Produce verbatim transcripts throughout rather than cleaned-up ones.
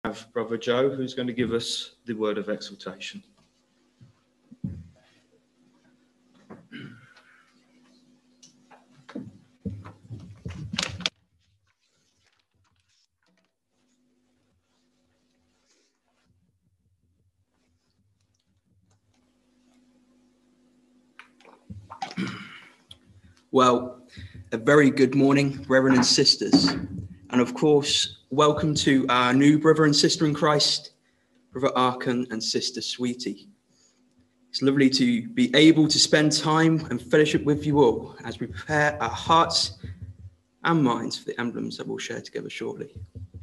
have Brother Joe, who's going to give us the word of exhortation. Well, a very good morning, brethren and sisters. And of course, welcome to our new brother and sister in Christ, Brother Arkan and Sister Sweetie. It's lovely to be able to spend time and fellowship with you all as we prepare our hearts and minds for the emblems that we'll share together shortly.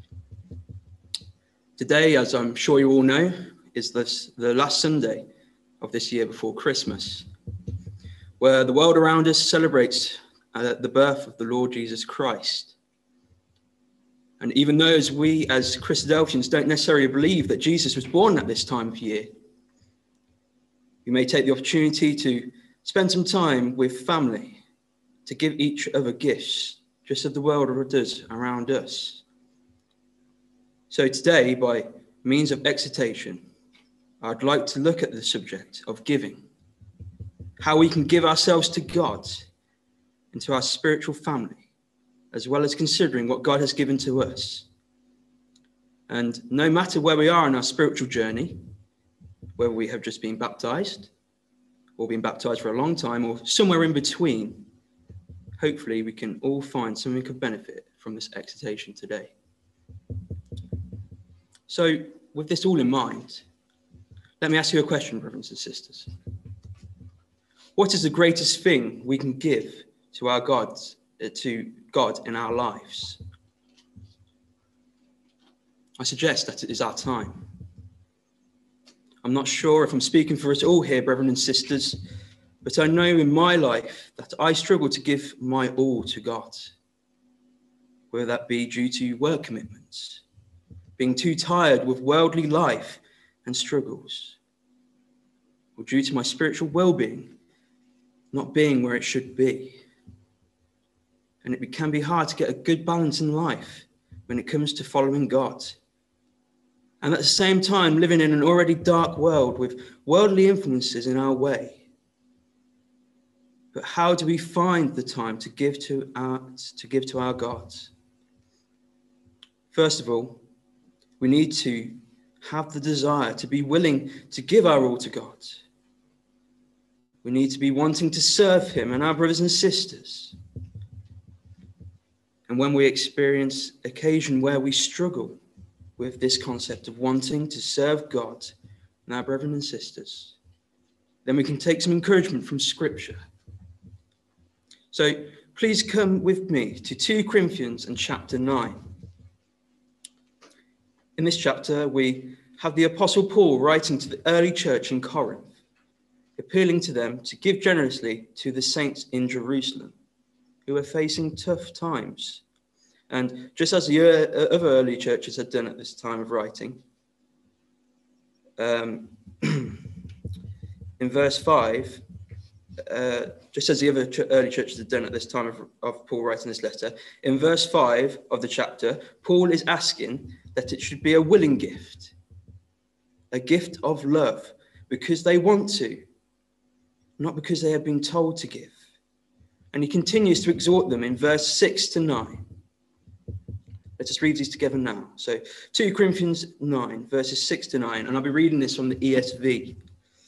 Today, as I'm sure you all know, is this, the last Sunday of this year before Christmas, where the world around us celebrates uh, the birth of the Lord Jesus Christ. And even though as we as Christadelphians don't necessarily believe that Jesus was born at this time of year, we may take the opportunity to spend some time with family, to give each other gifts, just as the world does around us. So today, by means of exhortation, I'd like to look at the subject of giving, how we can give ourselves to God and to our spiritual family, as well as considering what God has given to us. And no matter where we are in our spiritual journey, whether we have just been baptized or been baptized for a long time or somewhere in between, hopefully we can all find something of benefit from this exhortation today. So with this all in mind, let me ask you a question, brothers and sisters. What is the greatest thing we can give to our God, to God in our lives? I suggest that it is our time. I'm not sure if I'm speaking for us all here, brethren and sisters, but I know in my life that I struggle to give my all to God, whether that be due to work commitments, being too tired with worldly life and struggles, or due to my spiritual well-being not being where it should be. And it can be hard to get a good balance in life when it comes to following God. And at the same time, living in an already dark world with worldly influences in our way. But how do we find the time to give to our, to give to our God? First of all, we need to have the desire to be willing to give our all to God. We need to be wanting to serve him and our brothers and sisters. And when we experience occasion where we struggle with this concept of wanting to serve God and our brethren and sisters, then we can take some encouragement from Scripture. So please come with me to Second Corinthians and chapter nine. In this chapter, we have the Apostle Paul writing to the early church in Corinth, appealing to them to give generously to the saints in Jerusalem, who are facing tough times. And just as the other early churches had done at this time of writing, um, in verse five, uh, just as the other ch- early churches had done at this time of, of Paul writing this letter, in verse five of the chapter, Paul is asking that it should be a willing gift, a gift of love, because they want to, not because they have been told to give. And he continues to exhort them in verse six to nine. Let us read these together now. So Second Corinthians nine, verses six to nine, and I'll be reading this from the E S V.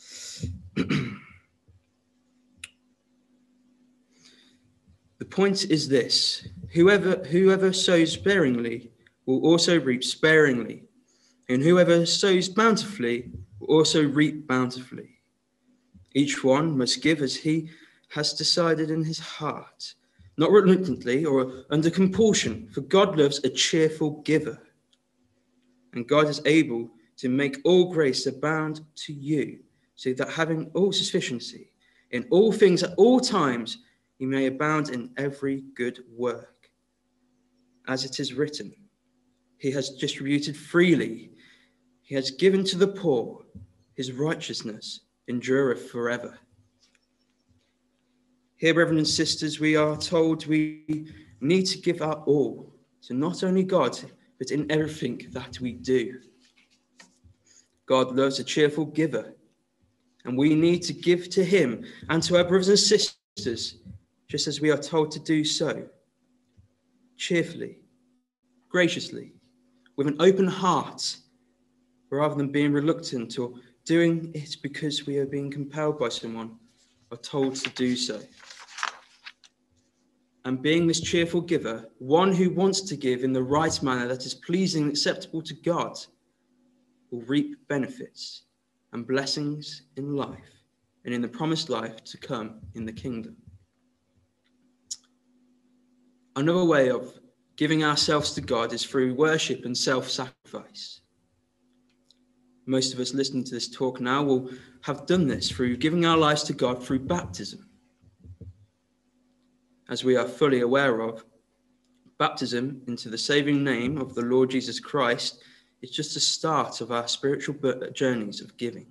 The point is this: whoever, whoever sows sparingly will also reap sparingly, and whoever sows bountifully will also reap bountifully. Each one must give as he has decided in his heart, not reluctantly or under compulsion, for God loves a cheerful giver. And God is able to make all grace abound to you, so that having all sufficiency in all things at all times, you may abound in every good work. As it is written, he has distributed freely, he has given to the poor, his righteousness endureth forever. Here, brethren and sisters, we are told we need to give our all to not only God, but in everything that we do. God loves a cheerful giver, and we need to give to him and to our brothers and sisters, just as we are told to do so, cheerfully, graciously, with an open heart, rather than being reluctant or doing it because we are being compelled by someone or told to do so. And being this cheerful giver, one who wants to give in the right manner that is pleasing and acceptable to God, will reap benefits and blessings in life and in the promised life to come in the kingdom. Another way of giving ourselves to God is through worship and self-sacrifice. Most of us listening to this talk now will have done this through giving our lives to God through baptism. As we are fully aware of, baptism into the saving name of the Lord Jesus Christ is just the start of our spiritual journeys of giving.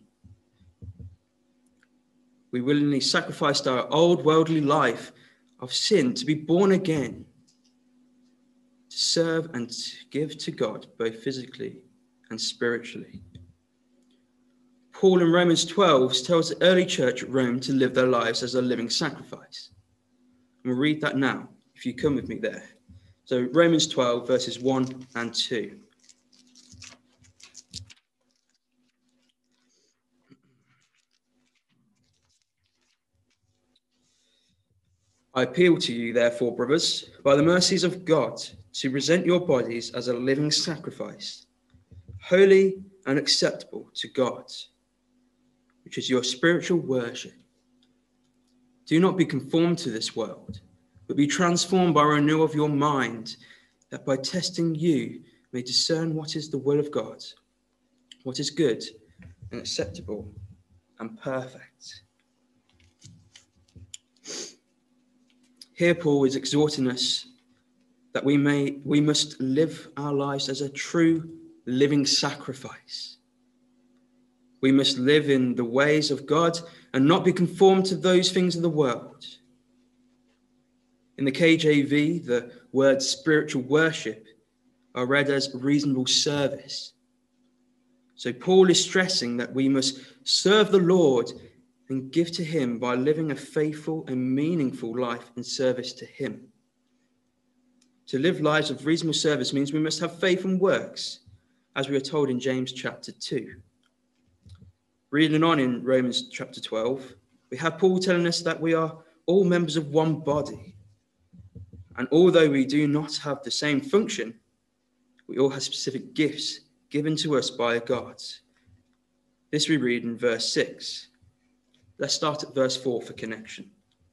We willingly sacrificed our old worldly life of sin to be born again, to serve and to give to God both physically and spiritually. Paul in Romans twelve tells the early church at Rome to live their lives as a living sacrifice. And we'll read that now, if you come with me there. So Romans twelve, verses one and two. I appeal to you, therefore, brothers, by the mercies of God, to present your bodies as a living sacrifice, holy and acceptable to God, which is your spiritual worship. Do not be conformed to this world, but be transformed by renewal of your mind, that by testing you may discern what is the will of God, what is good and acceptable and perfect. Here Paul is exhorting us that we may we must live our lives as a true living sacrifice. We must live in the ways of God and not be conformed to those things of the world. In the K J V, the words spiritual worship are read as reasonable service. So Paul is stressing that we must serve the Lord and give to him by living a faithful and meaningful life in service to him. To live lives of reasonable service means we must have faith and works, as we are told in James chapter two. Reading on in Romans chapter twelve, we have Paul telling us that we are all members of one body. And although we do not have the same function, we all have specific gifts given to us by God. This we read in verse six. Let's start at verse four for connection.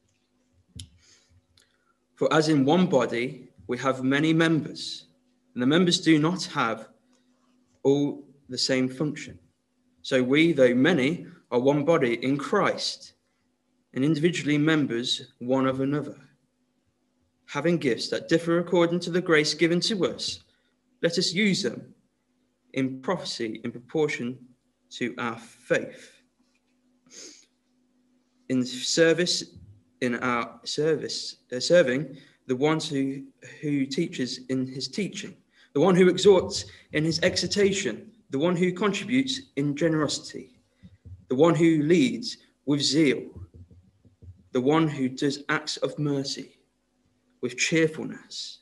For as in one body we have many members, and the members do not have all the same function. So we, though many, are one body in Christ, and individually members one of another. Having gifts that differ according to the grace given to us, let us use them in prophecy in proportion to our faith. In service, in our service, uh, serving the one who, who teaches in his teaching, the one who exhorts in his exhortation, the one who contributes in generosity, the one who leads with zeal, the one who does acts of mercy with cheerfulness.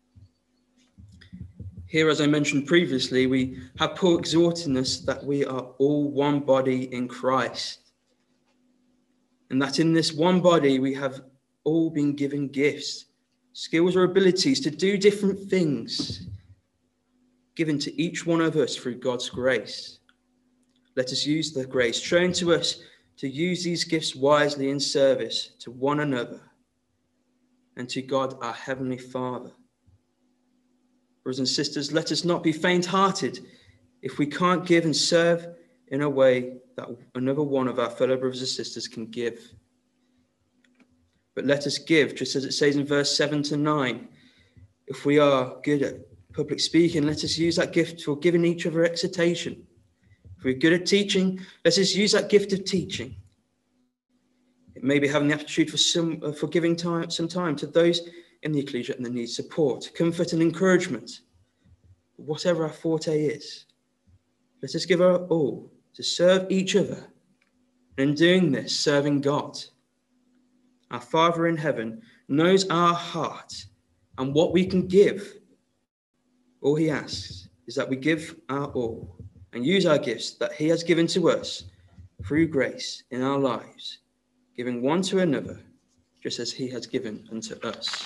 Here, as I mentioned previously, we have Paul exhorting us that we are all one body in Christ. And that in this one body, we have all been given gifts, skills or abilities to do different things, given to each one of us through God's grace. Let us use the grace shown to us to use these gifts wisely in service to one another and to God, our Heavenly Father. Brothers and sisters, let us not be faint-hearted if we can't give and serve in a way that another one of our fellow brothers and sisters can give. But let us give, just as it says in verse seven to nine. If we are good at public speaking, let us use that gift for giving each other exhortation. If we're good at teaching, let us use that gift of teaching. It may be having the aptitude for some uh, for giving time, some time to those in the ecclesia and that need support, comfort and encouragement. whatever our forte is, let us give our all to serve each other, and in doing this, serving God. Our Father in heaven knows our heart and what we can give. All he asks is that we give our all and use our gifts that he has given to us through grace in our lives, giving one to another, just as he has given unto us.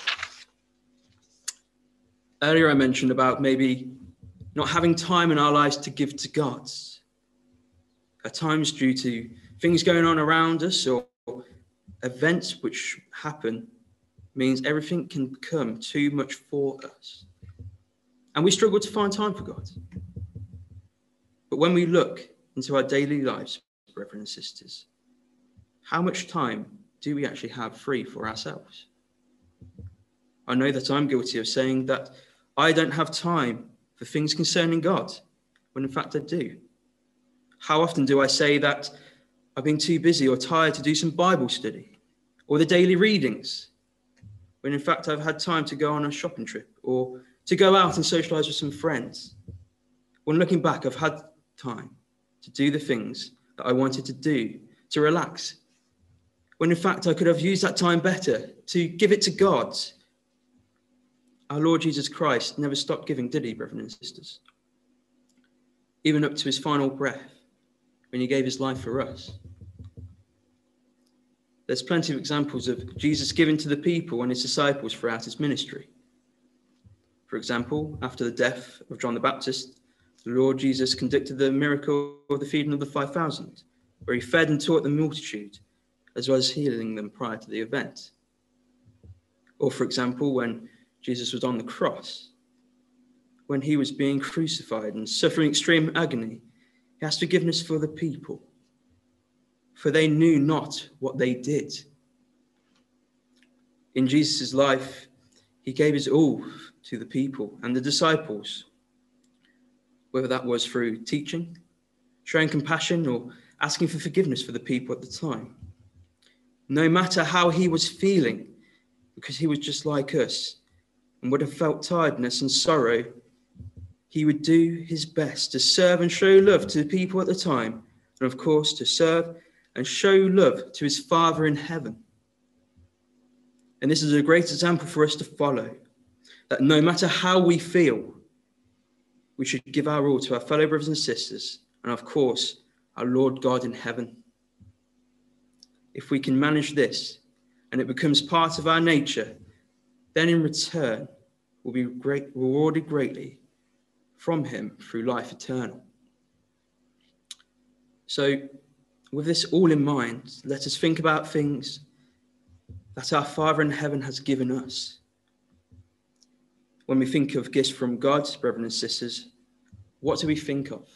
Earlier I mentioned about maybe not having time in our lives to give to God. At times due to things going on around us or events which happen means everything can become too much for us. And we struggle to find time for God. But when we look into our daily lives, brethren and sisters, how much time do we actually have free for ourselves? I know that I'm guilty of saying that I don't have time for things concerning God, when in fact I do. How often do I say that I've been too busy or tired to do some Bible study or the daily readings, when in fact I've had time to go on a shopping trip or to go out and socialise with some friends? When looking back, I've had time to do the things that I wanted to do, to relax, when in fact I could have used that time better to give it to God. Our Lord Jesus Christ never stopped giving, did he, brethren and sisters? Even up to his final breath, when he gave his life for us. There's plenty of examples of Jesus giving to the people and his disciples throughout his ministry. For example, after the death of John the Baptist, the Lord Jesus conducted the miracle of the feeding of the five thousand, where he fed and taught the multitude, as well as healing them prior to the event. Or, for example, when Jesus was on the cross, when he was being crucified and suffering extreme agony, he asked forgiveness for the people, for they knew not what they did. In Jesus' life, he gave his all to the people and the disciples, whether that was through teaching, showing compassion, or asking for forgiveness for the people at the time. No matter how he was feeling, because he was just like us and would have felt tiredness and sorrow, he would do his best to serve and show love to the people at the time, and of course to serve and show love to his Father in heaven. And this is a great example for us to follow, that no matter how we feel, we should give our all to our fellow brothers and sisters, and of course, our Lord God in heaven. If we can manage this, and it becomes part of our nature, then in return, we'll be great, rewarded greatly from him through life eternal. So, with this all in mind, let us think about things that our Father in heaven has given us. When we think of gifts from God, brethren and sisters, what do we think of?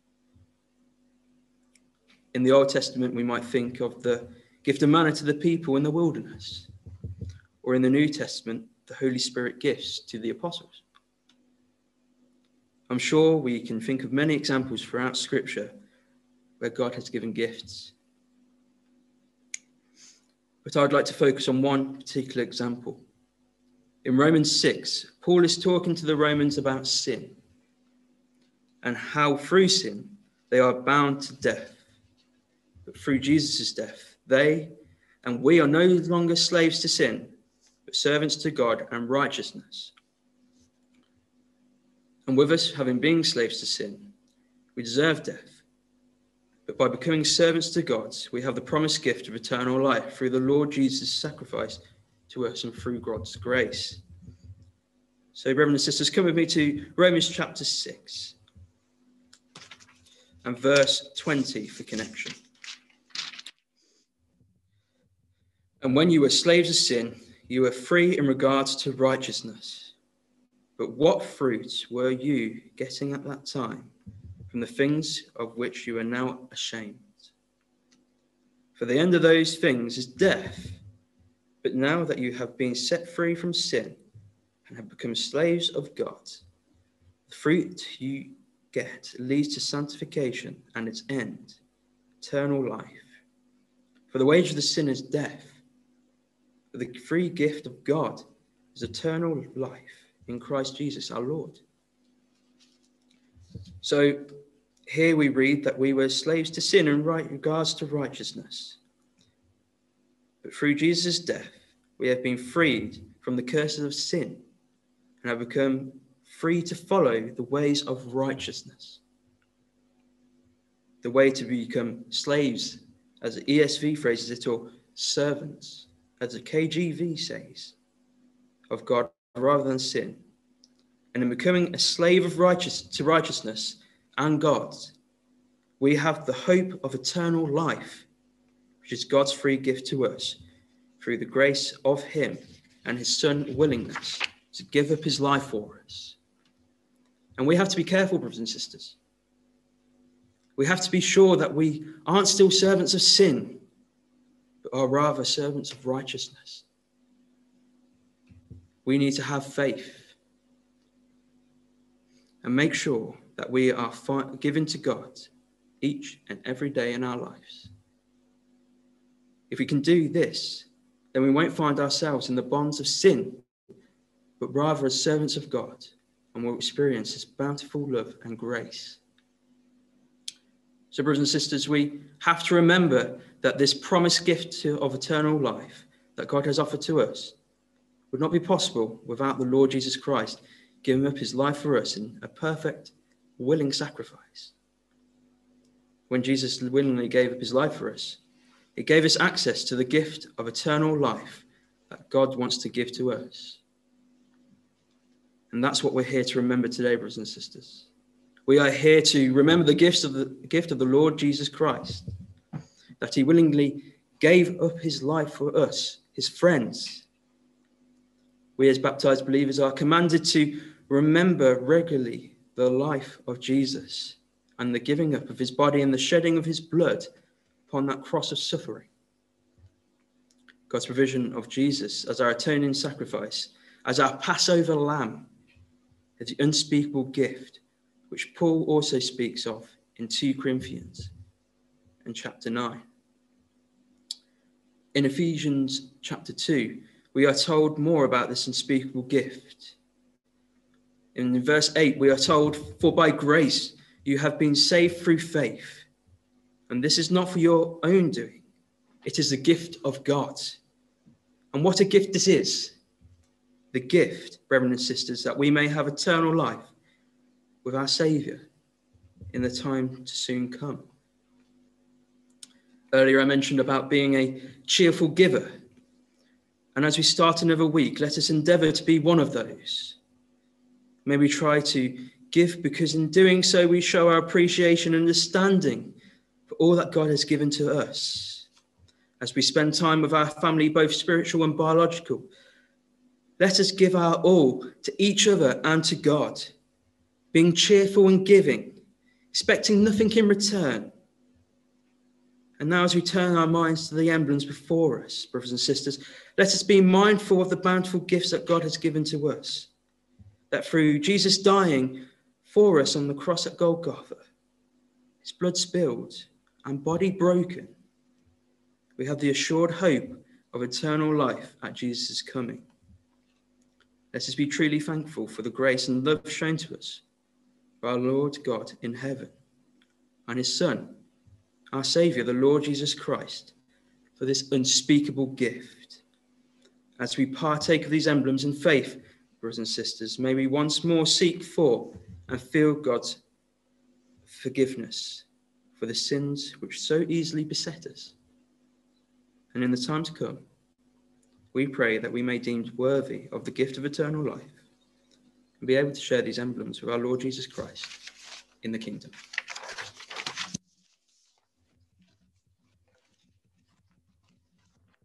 In the Old Testament, we might think of the gift of manna to the people in the wilderness, or in the New Testament, the Holy Spirit gifts to the apostles. I'm sure we can think of many examples throughout Scripture where God has given gifts. But I'd like to focus on one particular example. In Romans six, Paul is talking to the Romans about sin and how through sin they are bound to death. But through Jesus' death, they and we are no longer slaves to sin, but servants to God and righteousness. And with us having been slaves to sin, we deserve death. But by becoming servants to God, we have the promised gift of eternal life through the Lord Jesus' sacrifice to us and through God's grace. So, brothers and sisters, come with me to Romans chapter six and verse twenty for connection. And when you were slaves of sin, you were free in regards to righteousness. But what fruit were you getting at that time from the things of which you are now ashamed? For the end of those things is death. But now that you have been set free from sin and have become slaves of God, the fruit you get leads to sanctification and its end, eternal life. For the wage of the sin is death, but the free gift of God is eternal life in Christ Jesus our Lord. So here we read that we were slaves to sin in right regards to righteousness. But through Jesus' death, we have been freed from the curses of sin and have become free to follow the ways of righteousness. The way to become slaves, as the E S V phrases it, or servants, as the K J V says, of God rather than sin. And in becoming a slave of righteous to righteousness and God, we have the hope of eternal life, which is God's free gift to us through the grace of him and his Son's willingness to give up his life for us. And we have to be careful, brothers and sisters. We have to be sure that we aren't still servants of sin, but are rather servants of righteousness. We need to have faith and make sure that we are fi- given to God each and every day in our lives. If we can do this, then we won't find ourselves in the bonds of sin, but rather as servants of God, and will experience his bountiful love and grace. So, brothers and sisters, we have to remember that this promised gift of eternal life that God has offered to us would not be possible without the Lord Jesus Christ giving up his life for us in a perfect, willing sacrifice. When Jesus willingly gave up his life for us, it gave us access to the gift of eternal life that God wants to give to us. And that's what we're here to remember today, brothers and sisters. We are here to remember the gifts of the gift of the Lord Jesus Christ, that he willingly gave up his life for us, his friends. We as baptized believers are commanded to remember regularly the life of Jesus and the giving up of his body and the shedding of his blood upon that cross of suffering. God's provision of Jesus as our atoning sacrifice, as our Passover lamb, is the unspeakable gift, which Paul also speaks of in Second Corinthians and chapter nine. In Ephesians chapter two, we are told more about this unspeakable gift. In verse eight, we are told, "For by grace you have been saved through faith, and this is not for your own doing. It is the gift of God." And what a gift this is. The gift, brethren and sisters, that we may have eternal life with our Saviour in the time to soon come. Earlier I mentioned about being a cheerful giver. And as we start another week, let us endeavour to be one of those. May we try to give, because in doing so we show our appreciation and understanding for all that God has given to us. As we spend time with our family, both spiritual and biological, let us give our all to each other and to God, being cheerful and giving, expecting nothing in return. And now as we turn our minds to the emblems before us, brothers and sisters, let us be mindful of the bountiful gifts that God has given to us, that through Jesus dying for us on the cross at Golgotha, his blood spilled and body broken, we have the assured hope of eternal life at Jesus' coming. Let us be truly thankful for the grace and love shown to us by our Lord God in heaven and his Son, our Saviour, the Lord Jesus Christ, for this unspeakable gift. As we partake of these emblems in faith, brothers and sisters, may we once more seek for and feel God's forgiveness for the sins which so easily beset us. And in the time to come, we pray that we may be deemed worthy of the gift of eternal life and be able to share these emblems with our Lord Jesus Christ in the kingdom.